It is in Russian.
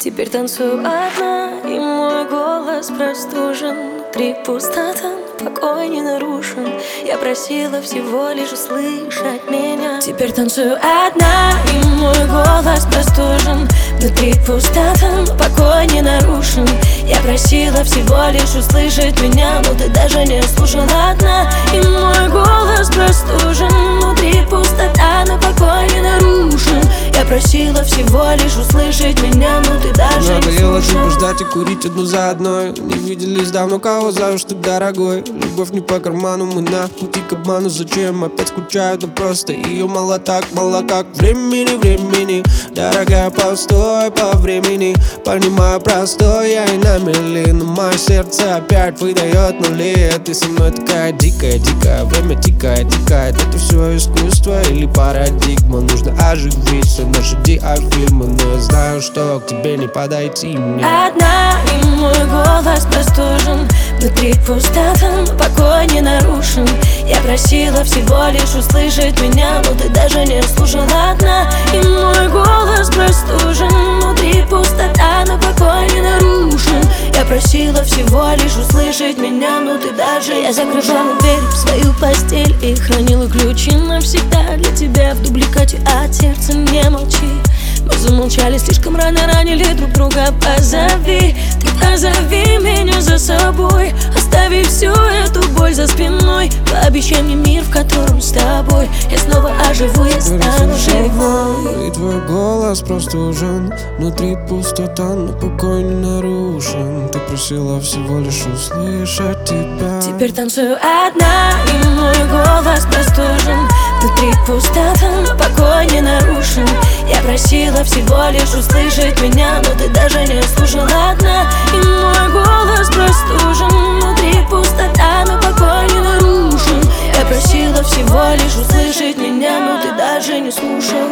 Теперь танцую одна, и мой голос простужен. Внутри пустота, покой не нарушен. Я просила всего лишь услышать меня. Теперь танцую одна, и мой голос простужен. Внутри пустота, покой не нарушен. Я просила всего лишь услышать меня, но ты даже не слушала одна. И мой голос простужен. Внутри пустота, но покой не нарушен. Я просила всего лишь услышать меня, но ты даже не надоело слушал. ждать и курить одну за одной. Не виделись давно, кого зовешь ты, дорогой? Любовь не по карману, мы на пути к обману. Зачем опять скучаю, но просто ее мало так, мало как времени. Дорогая, постой по времени. Понимаю, простой я и на мели, но мое сердце опять выдает нули. Ты со мной такая дикая, время тикает. Это все искусство или парадигма? Нужно оживить все наши диафильмы, но я знаю, что к тебе не подойти мне. Одна, и мой голос простужен. Внутри пустота, покой не нарушен. Я просила всего лишь услышать меня, но ты даже не слушала одна. И мой голос простужен. Внутри пустота, но покой не нарушен. Я просила всего лишь услышать меня, но ты даже не слушала. Я закрывала дверь в свою постель и хранила ключи навсегда для тебя в дубликате, от сердца не молчи. Мы замолчали, слишком рано ранили друг друга. Позови, ты позови меня за собой. Остави всю эту боль за спиной. Пообещай мне мир, в котором с тобой я снова оживу, я стану живой. И твой голос простужен. Внутри пустота, но покой не нарушен. Ты просила всего лишь услышать тебя. Теперь танцую одна, и мой голос простужен. Внутри пустота, но покой не нарушен. Я просила всего лишь услышать меня, но ты даже не слушала одна. И мой голос простужен. Внутри пустота, но покой не нарушен. Я просила всего лишь услышать меня, но ты даже не слушала.